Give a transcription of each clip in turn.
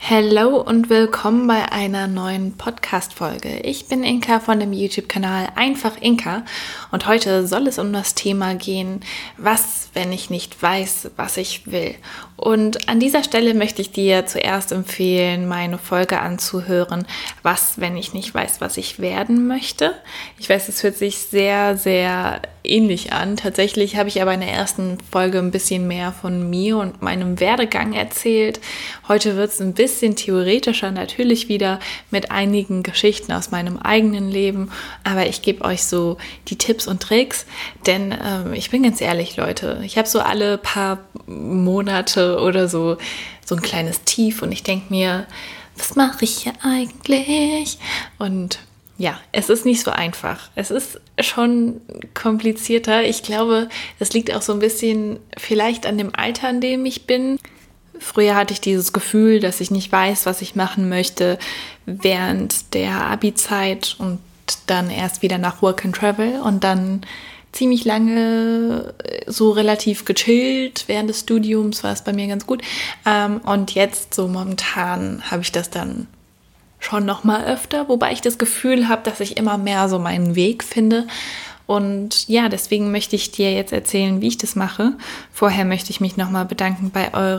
Hallo und willkommen bei einer neuen Podcast-Folge. Ich bin Inka von dem YouTube-Kanal Einfach Inka und heute soll es um das Thema gehen, was, wenn ich nicht weiß, was ich will. Und an dieser Stelle möchte ich dir zuerst empfehlen, meine Folge anzuhören, was, wenn ich nicht weiß, was ich werden möchte. Ich weiß, es hört sich sehr, sehr ähnlich an. Tatsächlich habe ich aber in der ersten Folge ein bisschen mehr von mir und meinem Werdegang erzählt. Heute wird es ein bisschen theoretischer, natürlich wieder mit einigen Geschichten aus meinem eigenen Leben, aber ich gebe euch so die Tipps und Tricks, denn ich bin ganz ehrlich, Leute, ich habe so alle paar Monate oder so ein kleines Tief und ich denke mir, was mache ich hier eigentlich? Und ja, es ist nicht so einfach. Es ist schon komplizierter. Ich glaube, es liegt auch so ein bisschen vielleicht an dem Alter, in dem ich bin. Früher hatte ich dieses Gefühl, dass ich nicht weiß, was ich machen möchte während der Abi-Zeit und dann erst wieder nach Work and Travel und dann ziemlich lange so relativ gechillt. Während des Studiums war es bei mir ganz gut. Und jetzt so momentan habe ich das dann schon noch mal öfter, wobei ich das Gefühl habe, dass ich immer mehr so meinen Weg finde. Und ja, deswegen möchte ich dir jetzt erzählen, wie ich das mache. Vorher möchte ich mich nochmal bedanken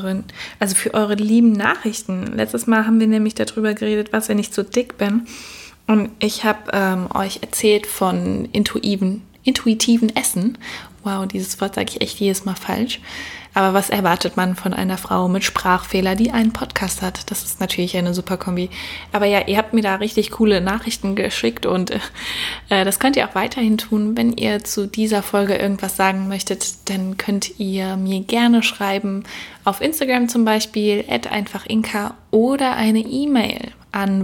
für eure lieben Nachrichten. Letztes Mal haben wir nämlich darüber geredet, was, wenn ich zu dick bin. Und ich habe euch erzählt von intuitiven Essen. Wow, dieses Wort sage ich echt jedes Mal falsch. Aber was erwartet man von einer Frau mit Sprachfehler, die einen Podcast hat? Das ist natürlich eine super Kombi. Aber ja, ihr habt mir da richtig coole Nachrichten geschickt und das könnt ihr auch weiterhin tun. Wenn ihr zu dieser Folge irgendwas sagen möchtet, dann könnt ihr mir gerne schreiben auf Instagram zum Beispiel @einfachinka oder eine E-Mail an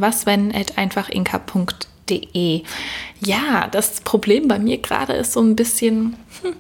waswenn@einfachinka.de. Ja, das Problem bei mir gerade ist so ein bisschen,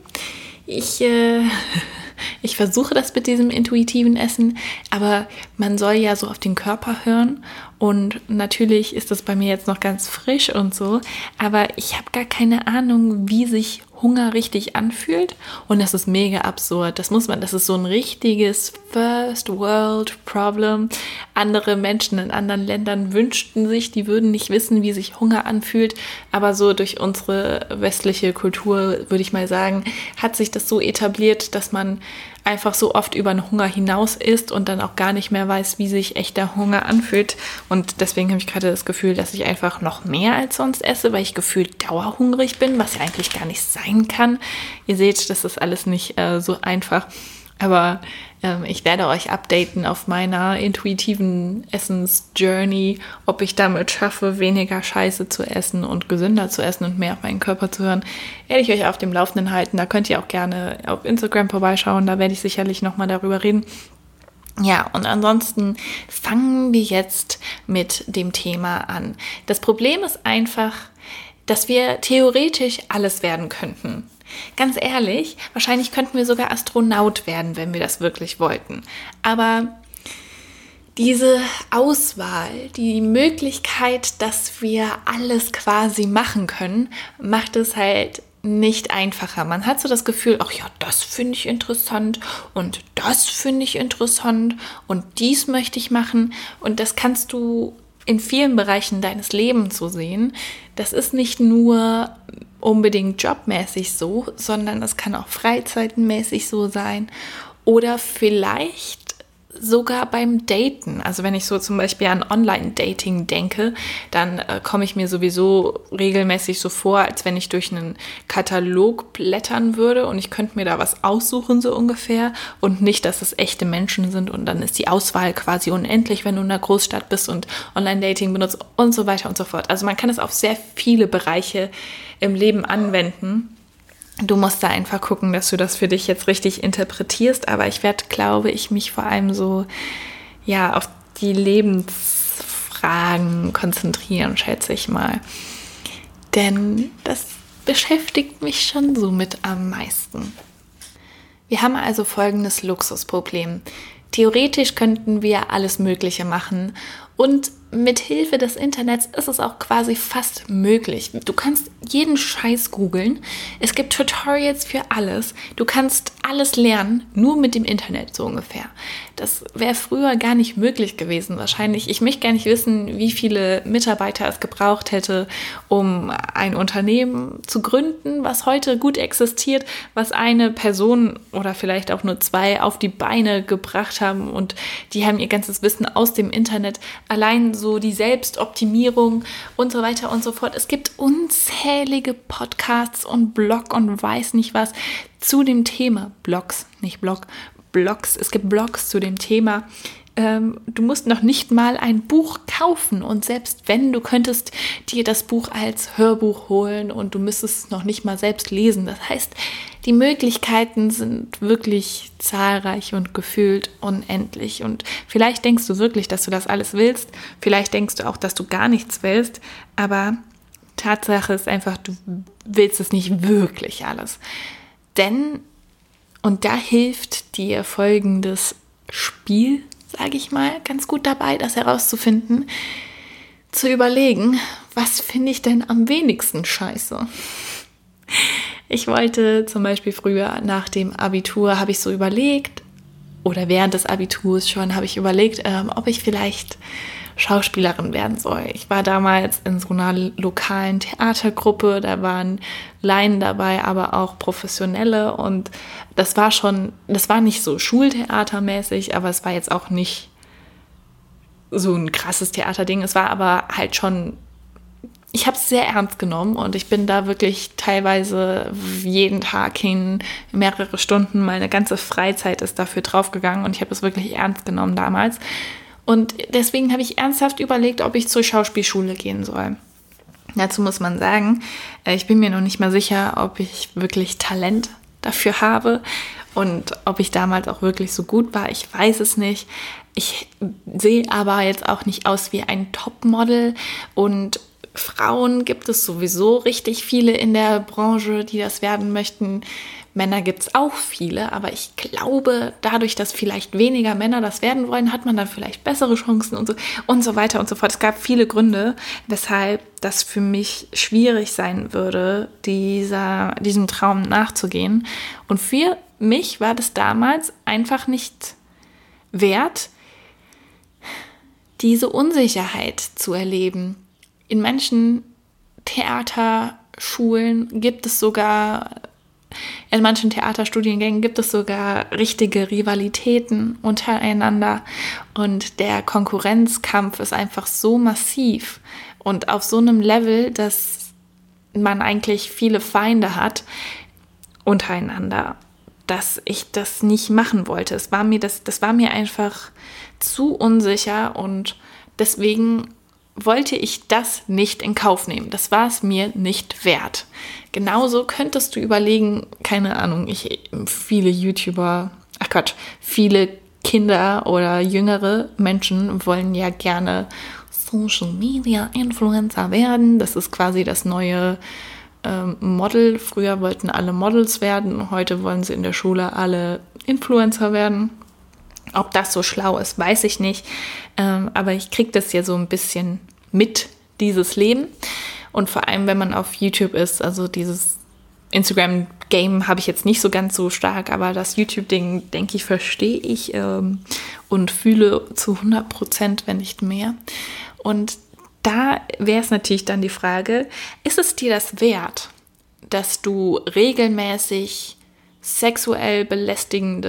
ich versuche das mit diesem intuitiven Essen, aber man soll ja so auf den Körper hören und natürlich ist das bei mir jetzt noch ganz frisch und so, aber ich habe gar keine Ahnung, wie sich Hunger richtig anfühlt und das ist mega absurd. Das ist so ein richtiges First World Problem. Andere Menschen in anderen Ländern wünschten sich, die würden nicht wissen, wie sich Hunger anfühlt, aber so durch unsere westliche Kultur, würde ich mal sagen, hat sich das so etabliert, dass man einfach so oft über den Hunger hinaus isst und dann auch gar nicht mehr weiß, wie sich echter Hunger anfühlt. Und deswegen habe ich gerade das Gefühl, dass ich einfach noch mehr als sonst esse, weil ich gefühlt dauerhungrig bin, was ja eigentlich gar nicht sein kann. Ihr seht, das ist alles nicht so einfach. Aber ich werde euch updaten auf meiner intuitiven Essens-Journey, ob ich damit schaffe, weniger Scheiße zu essen und gesünder zu essen und mehr auf meinen Körper zu hören. Werde ich euch auf dem Laufenden halten. Da könnt ihr auch gerne auf Instagram vorbeischauen. Da werde ich sicherlich nochmal darüber reden. Ja, und ansonsten fangen wir jetzt mit dem Thema an. Das Problem ist einfach, dass wir theoretisch alles werden könnten. Ganz ehrlich, wahrscheinlich könnten wir sogar Astronaut werden, wenn wir das wirklich wollten. Aber diese Auswahl, die Möglichkeit, dass wir alles quasi machen können, macht es halt nicht einfacher. Man hat so das Gefühl, ach ja, das finde ich interessant und das finde ich interessant und dies möchte ich machen. Und das kannst du in vielen Bereichen deines Lebens so sehen. Das ist nicht nur unbedingt jobmäßig so, sondern es kann auch freizeitmäßig so sein oder vielleicht sogar beim Daten. Also wenn ich so zum Beispiel an Online-Dating denke, dann komme ich mir sowieso regelmäßig so vor, als wenn ich durch einen Katalog blättern würde und ich könnte mir da was aussuchen so ungefähr und nicht, dass es echte Menschen sind und dann ist die Auswahl quasi unendlich, wenn du in einer Großstadt bist und Online-Dating benutzt und so weiter und so fort. Also man kann es auf sehr viele Bereiche im Leben anwenden. Du musst da einfach gucken, dass du das für dich jetzt richtig interpretierst, aber ich werde, glaube ich, mich vor allem so auf die Lebensfragen konzentrieren, schätze ich mal. Denn das beschäftigt mich schon so mit am meisten. Wir haben also folgendes Luxusproblem. Theoretisch könnten wir alles Mögliche machen Und mit Hilfe des Internets ist es auch quasi fast möglich. Du kannst jeden Scheiß googeln. Es gibt Tutorials für alles. Du kannst alles lernen, nur mit dem Internet so ungefähr. Das wäre früher gar nicht möglich gewesen wahrscheinlich. Ich möchte gar nicht wissen, wie viele Mitarbeiter es gebraucht hätte, um ein Unternehmen zu gründen, was heute gut existiert, was eine Person oder vielleicht auch nur 2 auf die Beine gebracht haben und die haben ihr ganzes Wissen aus dem Internet. Allein so die Selbstoptimierung und so weiter und so fort. Es gibt unzählige Podcasts und Blog und weiß nicht was zu dem Thema. Blogs, nicht Blog, Blogs. Es gibt Blogs zu dem Thema. Du musst noch nicht mal ein Buch kaufen und selbst wenn, du könntest dir das Buch als Hörbuch holen und du müsstest es noch nicht mal selbst lesen. Das heißt, die Möglichkeiten sind wirklich zahlreich und gefühlt unendlich und vielleicht denkst du wirklich, dass du das alles willst, vielleicht denkst du auch, dass du gar nichts willst, aber Tatsache ist einfach, du willst es nicht wirklich alles. Denn, und da hilft dir folgendes Spiel, sage ich mal, ganz gut dabei, das herauszufinden, zu überlegen, was finde ich denn am wenigsten scheiße? Ich wollte zum Beispiel früher nach dem Abitur, habe ich so überlegt, oder während des Abiturs schon, habe ich überlegt, ob ich vielleicht Schauspielerin werden soll. Ich war damals in so einer lokalen Theatergruppe, da waren Laien dabei, aber auch Professionelle und das war nicht so schultheatermäßig, aber es war jetzt auch nicht so ein krasses Theaterding. Es war aber halt schon, ich habe es sehr ernst genommen und ich bin da wirklich teilweise jeden Tag hin, mehrere Stunden, meine ganze Freizeit ist dafür draufgegangen und ich habe es wirklich ernst genommen damals. Und deswegen habe ich ernsthaft überlegt, ob ich zur Schauspielschule gehen soll. Dazu muss man sagen, ich bin mir noch nicht mal sicher, ob ich wirklich Talent dafür habe und ob ich damals auch wirklich so gut war. Ich weiß es nicht. Ich sehe aber jetzt auch nicht aus wie ein Topmodel und Frauen gibt es sowieso richtig viele in der Branche, die das werden möchten. Männer gibt es auch viele, aber ich glaube, dadurch, dass vielleicht weniger Männer das werden wollen, hat man dann vielleicht bessere Chancen und so weiter und so fort. Es gab viele Gründe, weshalb das für mich schwierig sein würde, diesem Traum nachzugehen. Und für mich war das damals einfach nicht wert, diese Unsicherheit zu erleben. In manchen Theaterschulen gibt es sogar, in manchen Theaterstudiengängen gibt es sogar richtige Rivalitäten untereinander und der Konkurrenzkampf ist einfach so massiv und auf so einem Level, dass man eigentlich viele Feinde hat untereinander, dass ich das nicht machen wollte. Das war mir einfach zu unsicher und deswegen wollte ich das nicht in Kauf nehmen. Das war es mir nicht wert. Genauso könntest du überlegen, keine Ahnung, viele Kinder oder jüngere Menschen wollen ja gerne Social Media Influencer werden. Das ist quasi das neue Model. Früher wollten alle Models werden, heute wollen sie in der Schule alle Influencer werden. Ob das so schlau ist, weiß ich nicht. Aber ich kriege das ja so ein bisschen mit, dieses Leben. Und vor allem, wenn man auf YouTube ist, also dieses Instagram-Game habe ich jetzt nicht so ganz so stark, aber das YouTube-Ding, denke ich, verstehe ich und fühle zu 100%, wenn nicht mehr. Und da wäre es natürlich dann die Frage, ist es dir das wert, dass du regelmäßig sexuell belästigt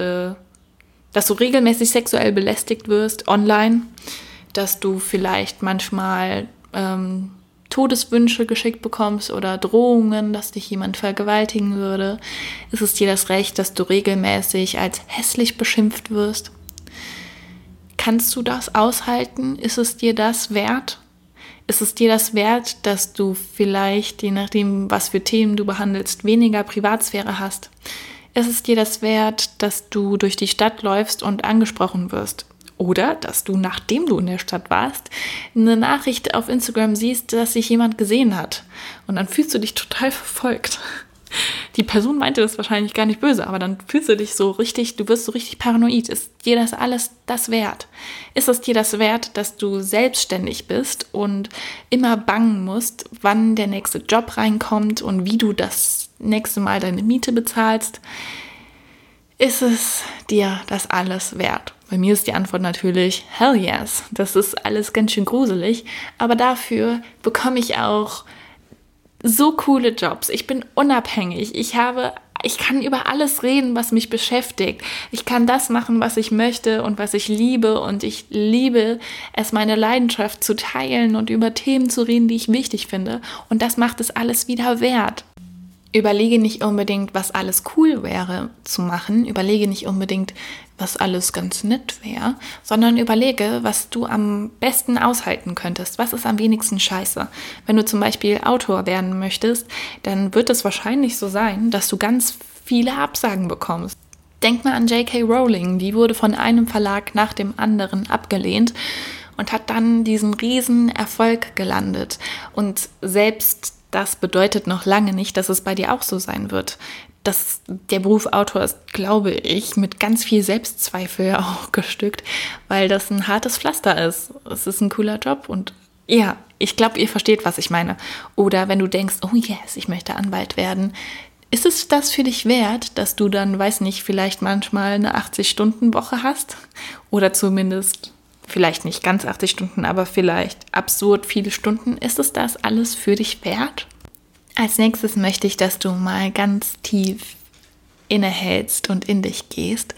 wirst online, dass du vielleicht manchmal Todeswünsche geschickt bekommst oder Drohungen, dass dich jemand vergewaltigen würde? Ist es dir das Recht, dass du regelmäßig als hässlich beschimpft wirst? Kannst du das aushalten? Ist es dir das wert? Ist es dir das wert, dass du vielleicht, je nachdem, was für Themen du behandelst, weniger Privatsphäre hast? Ist es dir das wert, dass du durch die Stadt läufst und angesprochen wirst? Oder dass du, nachdem du in der Stadt warst, eine Nachricht auf Instagram siehst, dass sich jemand gesehen hat. Und dann fühlst du dich total verfolgt. die Person meinte das wahrscheinlich gar nicht böse, aber dann fühlst du dich so richtig, du wirst so richtig paranoid. Ist dir das alles das wert? Ist es dir das wert, dass du selbstständig bist und immer bangen musst, wann der nächste Job reinkommt und wie du das nächste Mal deine Miete bezahlst? Ist es dir das alles wert? Bei mir ist die Antwort natürlich, hell yes. Das ist alles ganz schön gruselig, aber dafür bekomme ich auch so coole Jobs. Ich bin unabhängig. Ich kann über alles reden, was mich beschäftigt. Ich kann das machen, was ich möchte und was ich liebe. Und ich liebe es, meine Leidenschaft zu teilen und über Themen zu reden, die ich wichtig finde. Und das macht es alles wieder wert. Überlege nicht unbedingt, was alles cool wäre zu machen. Überlege nicht unbedingt, was alles ganz nett wäre, sondern überlege, was du am besten aushalten könntest. Was ist am wenigsten scheiße? Wenn du zum Beispiel Autor werden möchtest, dann wird es wahrscheinlich so sein, dass du ganz viele Absagen bekommst. Denk mal an J.K. Rowling. Die wurde von einem Verlag nach dem anderen abgelehnt und hat dann diesen riesen Erfolg gelandet. Und selbst das bedeutet noch lange nicht, dass es bei dir auch so sein wird. Der Beruf Autor ist, glaube ich, mit ganz viel Selbstzweifel auch gestückt, weil das ein hartes Pflaster ist. Es ist ein cooler Job und ja, ich glaube, ihr versteht, was ich meine. Oder wenn du denkst, oh yes, ich möchte Anwalt werden, ist es das für dich wert, dass du dann, weiß nicht, vielleicht manchmal eine 80-Stunden-Woche hast? Oder zumindest vielleicht nicht ganz 80 Stunden, aber vielleicht absurd viele Stunden. Ist es das alles für dich wert? Als nächstes möchte ich, dass du mal ganz tief innehältst und in dich gehst.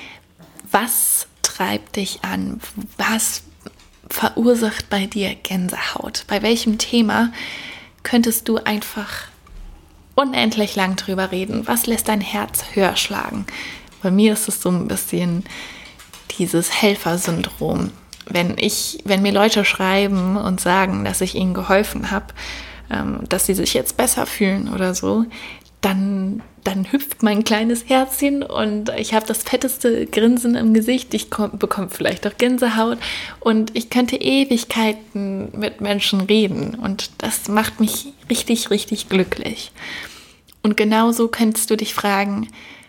Was treibt dich an? Was verursacht bei dir Gänsehaut? Bei welchem Thema könntest du einfach unendlich lang drüber reden? Was lässt dein Herz höher schlagen? Bei mir ist es so ein bisschen dieses Helfersyndrom. Wenn mir Leute schreiben und sagen, dass ich ihnen geholfen habe, dass sie sich jetzt besser fühlen oder so, dann hüpft mein kleines Herzchen und ich habe das fetteste Grinsen im Gesicht. Ich bekomme vielleicht auch Gänsehaut und ich könnte Ewigkeiten mit Menschen reden und das macht mich richtig, richtig glücklich. Und genauso könntest du dich fragen,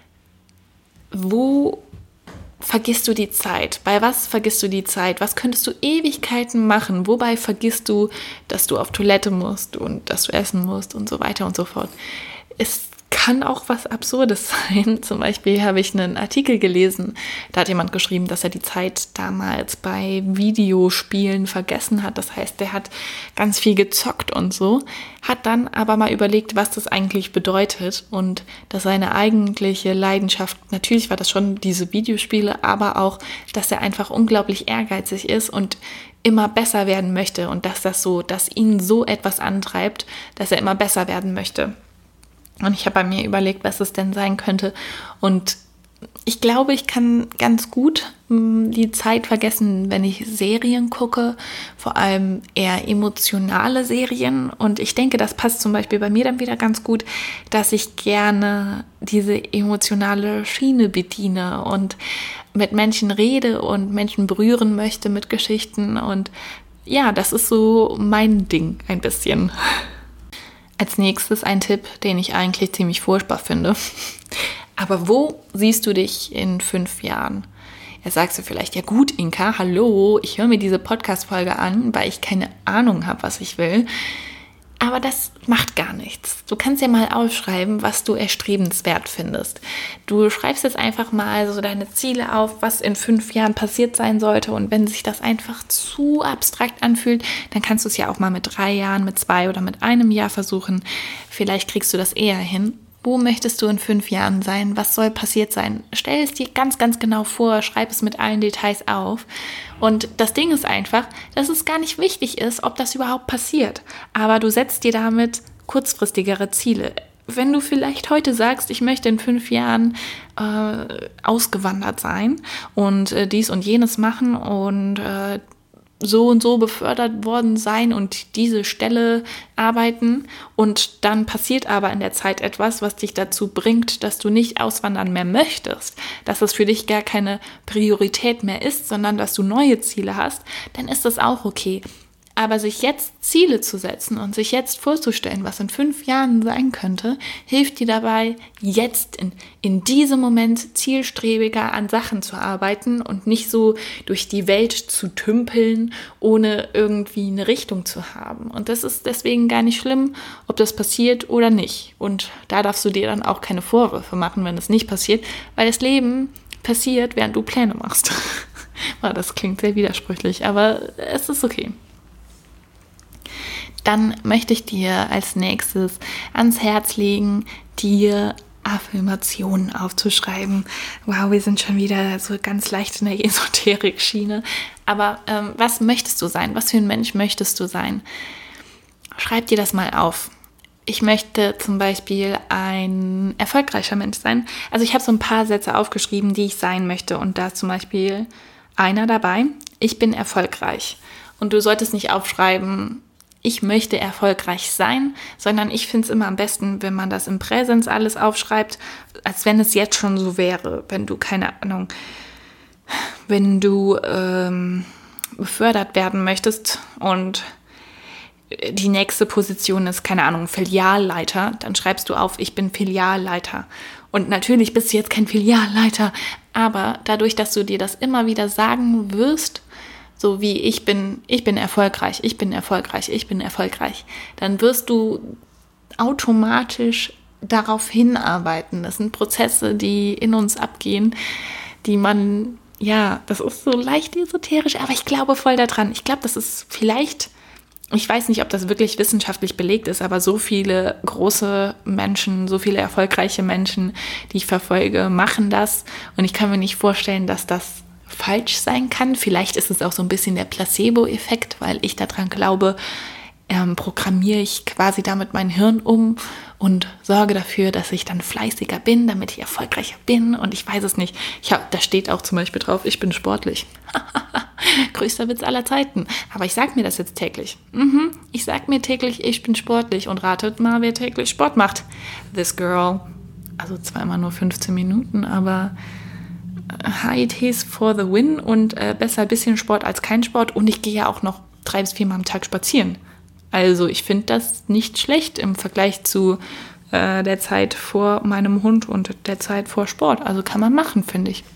wo vergisst du die Zeit? Bei was vergisst du die Zeit? Was könntest du Ewigkeiten machen? Wobei vergisst du, dass du auf Toilette musst und dass du essen musst und so weiter und so fort? Es kann auch was Absurdes sein. Zum Beispiel habe ich einen Artikel gelesen, da hat jemand geschrieben, dass er die Zeit damals bei Videospielen vergessen hat. Das heißt, der hat ganz viel gezockt und so, hat dann aber mal überlegt, was das eigentlich bedeutet und dass seine eigentliche Leidenschaft, natürlich war das schon diese Videospiele, aber auch, dass er einfach unglaublich ehrgeizig ist und immer besser werden möchte und dass ihn so etwas antreibt, dass er immer besser werden möchte. Und ich habe bei mir überlegt, was es denn sein könnte. Und ich glaube, ich kann ganz gut die Zeit vergessen, wenn ich Serien gucke, vor allem eher emotionale Serien. Und ich denke, das passt zum Beispiel bei mir dann wieder ganz gut, dass ich gerne diese emotionale Schiene bediene und mit Menschen rede und Menschen berühren möchte mit Geschichten. Und ja, das ist so mein Ding ein bisschen. Als nächstes ein Tipp, den ich eigentlich ziemlich furchtbar finde. Aber wo siehst du dich in 5 Jahren? Jetzt sagst du vielleicht, ja gut, Inka, hallo, ich höre mir diese Podcast-Folge an, weil ich keine Ahnung habe, was ich will. Aber das macht gar nichts. Du kannst ja mal aufschreiben, was du erstrebenswert findest. Du schreibst jetzt einfach mal so deine Ziele auf, was in 5 Jahren passiert sein sollte. Und wenn sich das einfach zu abstrakt anfühlt, dann kannst du es ja auch mal mit 3 Jahren, mit 2 oder mit 1 Jahr versuchen. Vielleicht kriegst du das eher hin. Wo möchtest du in 5 Jahren sein? Was soll passiert sein? Stell es dir ganz, ganz genau vor, schreib es mit allen Details auf. Und das Ding ist einfach, dass es gar nicht wichtig ist, ob das überhaupt passiert. Aber du setzt dir damit kurzfristigere Ziele. Wenn du vielleicht heute sagst, ich möchte in 5 Jahren ausgewandert sein und dies und jenes machen und so und so befördert worden sein und diese Stelle arbeiten und dann passiert aber in der Zeit etwas, was dich dazu bringt, dass du nicht auswandern mehr möchtest, dass es für dich gar keine Priorität mehr ist, sondern dass du neue Ziele hast, dann ist das auch okay. Aber sich jetzt Ziele zu setzen und sich jetzt vorzustellen, was in 5 Jahren sein könnte, hilft dir dabei, jetzt in diesem Moment zielstrebiger an Sachen zu arbeiten und nicht so durch die Welt zu tümpeln, ohne irgendwie eine Richtung zu haben. Und das ist deswegen gar nicht schlimm, ob das passiert oder nicht. Und da darfst du dir dann auch keine Vorwürfe machen, wenn es nicht passiert, weil das Leben passiert, während du Pläne machst. Das klingt sehr widersprüchlich, aber es ist okay. Dann möchte ich dir als nächstes ans Herz legen, dir Affirmationen aufzuschreiben. Wow, wir sind schon wieder so ganz leicht in der Esoterik-Schiene. Aber was möchtest du sein? Was für ein Mensch möchtest du sein? Schreib dir das mal auf. Ich möchte zum Beispiel ein erfolgreicher Mensch sein. Also ich habe so ein paar Sätze aufgeschrieben, die ich sein möchte. Und da ist zum Beispiel einer dabei: Ich bin erfolgreich. Und du solltest nicht aufschreiben, ich möchte erfolgreich sein, sondern ich finde es immer am besten, wenn man das im Präsens alles aufschreibt, als wenn es jetzt schon so wäre. Wenn du, keine Ahnung, wenn du befördert werden möchtest und die nächste Position ist, keine Ahnung, Filialleiter, dann schreibst du auf, ich bin Filialleiter. Und natürlich bist du jetzt kein Filialleiter, aber dadurch, dass du dir das immer wieder sagen wirst, so wie ich bin erfolgreich, ich bin erfolgreich, ich bin erfolgreich, dann wirst du automatisch darauf hinarbeiten. Das sind Prozesse, die in uns abgehen, die man, ja, das ist so leicht esoterisch, aber ich glaube voll daran. Ich glaube, das ist vielleicht, ich weiß nicht, ob das wirklich wissenschaftlich belegt ist, aber so viele große Menschen, so viele erfolgreiche Menschen, die ich verfolge, machen das. Und ich kann mir nicht vorstellen, dass das falsch sein kann. Vielleicht ist es auch so ein bisschen der Placebo-Effekt, weil ich daran glaube, programmiere ich quasi damit mein Hirn um und sorge dafür, dass ich dann fleißiger bin, damit ich erfolgreicher bin. Und ich weiß es nicht. Da steht auch zum Beispiel drauf, ich bin sportlich. Größter Witz aller Zeiten. Aber ich sage mir das jetzt täglich. Ich sage mir täglich, ich bin sportlich. Und ratet mal, wer täglich Sport macht. This girl. Also zweimal nur 15 Minuten, aber HIITs for the win und besser ein bisschen Sport als kein Sport. Und ich gehe ja auch noch 3 bis 4 Mal am Tag spazieren. Also ich finde das nicht schlecht im Vergleich zu der Zeit vor meinem Hund und der Zeit vor Sport. Also kann man machen, finde ich.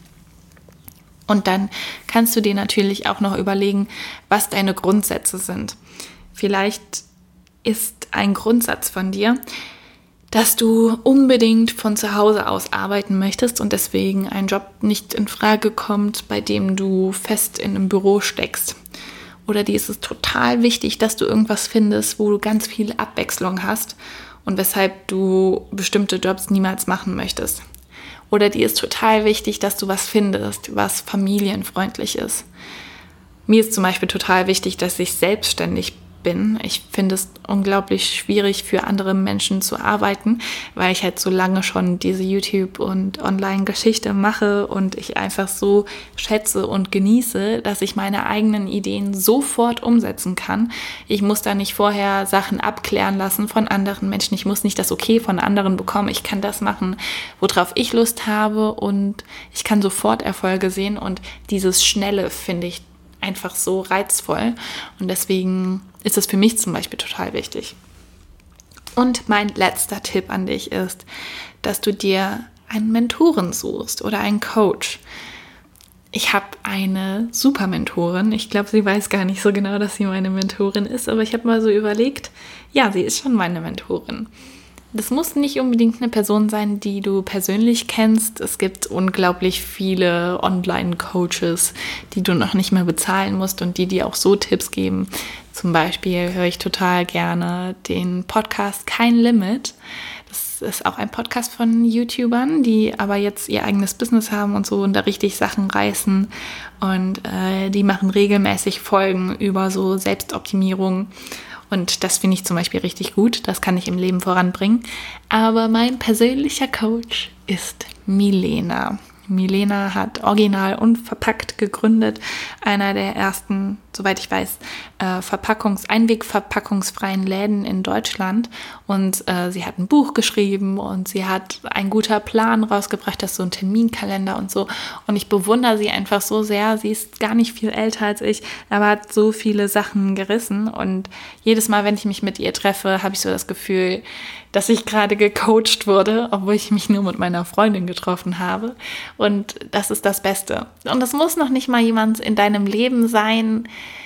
Und dann kannst du dir natürlich auch noch überlegen, was deine Grundsätze sind. Vielleicht ist ein Grundsatz von dir, dass du unbedingt von zu Hause aus arbeiten möchtest und deswegen ein Job nicht in Frage kommt, bei dem du fest in einem Büro steckst. Oder dir ist es total wichtig, dass du irgendwas findest, wo du ganz viel Abwechslung hast und weshalb du bestimmte Jobs niemals machen möchtest. Oder dir ist total wichtig, dass du was findest, was familienfreundlich ist. Mir ist zum Beispiel total wichtig, dass ich selbstständig bin. Ich finde es unglaublich schwierig, für andere Menschen zu arbeiten, weil ich halt so lange schon diese YouTube- und Online-Geschichte mache und ich einfach so schätze und genieße, dass ich meine eigenen Ideen sofort umsetzen kann. Ich muss da nicht vorher Sachen abklären lassen von anderen Menschen. Ich muss nicht das Okay von anderen bekommen. Ich kann das machen, worauf ich Lust habe und ich kann sofort Erfolge sehen und dieses Schnelle finde ich einfach so reizvoll und deswegen ist es für mich zum Beispiel total wichtig. Und mein letzter Tipp an dich ist, dass du dir einen Mentoren suchst oder einen Coach. Ich habe eine super Mentorin. Ich glaube, sie weiß gar nicht so genau, dass sie meine Mentorin ist, aber ich habe mal so überlegt, ja, sie ist schon meine Mentorin. Das muss nicht unbedingt eine Person sein, die du persönlich kennst. Es gibt unglaublich viele Online-Coaches, die du noch nicht mehr bezahlen musst und die dir auch so Tipps geben. Zum Beispiel höre ich total gerne den Podcast Kein Limit. Das ist auch ein Podcast von YouTubern, die aber jetzt ihr eigenes Business haben und so und da richtig Sachen reißen. Und die machen regelmäßig Folgen über so Selbstoptimierung. Und das finde ich zum Beispiel richtig gut. Das kann ich im Leben voranbringen. Aber mein persönlicher Coach ist Milena. Milena hat Original Unverpackt gegründet, einer der ersten, soweit ich weiß, einwegverpackungsfreien Läden in Deutschland. Und sie hat ein Buch geschrieben und sie hat einen guten Plan rausgebracht, das ist so ein Terminkalender und so. Und ich bewundere sie einfach so sehr. Sie ist gar nicht viel älter als ich, aber hat so viele Sachen gerissen. Und jedes Mal, wenn ich mich mit ihr treffe, habe ich so das Gefühl, dass ich gerade gecoacht wurde, obwohl ich mich nur mit meiner Freundin getroffen habe. Und das ist das Beste. Und das muss noch nicht mal jemand in deinem Leben sein,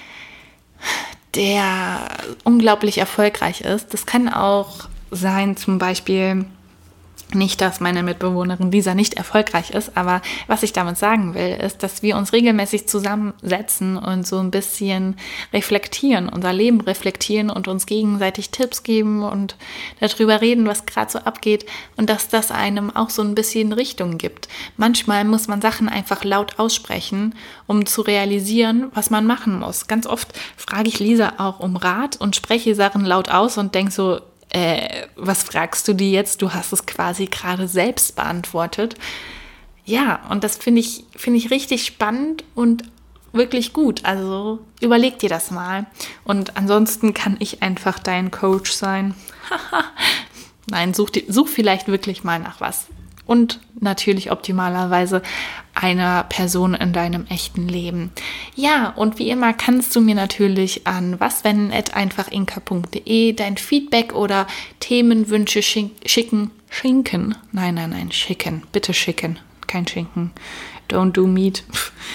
der unglaublich erfolgreich ist. Das kann auch sein, zum Beispiel, nicht, dass meine Mitbewohnerin Lisa nicht erfolgreich ist, aber was ich damit sagen will, ist, dass wir uns regelmäßig zusammensetzen und so ein bisschen reflektieren, unser Leben reflektieren und uns gegenseitig Tipps geben und darüber reden, was gerade so abgeht und dass das einem auch so ein bisschen Richtung gibt. Manchmal muss man Sachen einfach laut aussprechen, um zu realisieren, was man machen muss. Ganz oft frage ich Lisa auch um Rat und spreche Sachen laut aus und denke so, was fragst du die jetzt? Du hast es quasi gerade selbst beantwortet. Ja, und das finde ich richtig spannend und wirklich gut. Also überleg dir das mal. Und ansonsten kann ich einfach dein Coach sein. Nein, such vielleicht wirklich mal nach was. Und natürlich optimalerweise einer Person in deinem echten Leben. Ja, und wie immer kannst du mir natürlich an waswenne@einfachinka.de dein Feedback oder Themenwünsche schicken. Bitte schicken, kein Schinken. Don't do meat.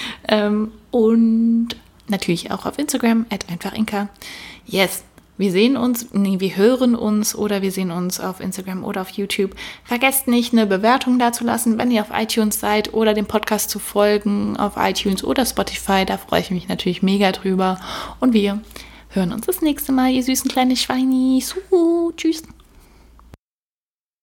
Und natürlich auch auf Instagram @einfachinka. Yes. Wir hören uns oder wir sehen uns auf Instagram oder auf YouTube. Vergesst nicht, eine Bewertung dazulassen, wenn ihr auf iTunes seid oder dem Podcast zu folgen auf iTunes oder Spotify. Da freue ich mich natürlich mega drüber. Und wir hören uns das nächste Mal, ihr süßen kleinen Schweinis. Tschüss.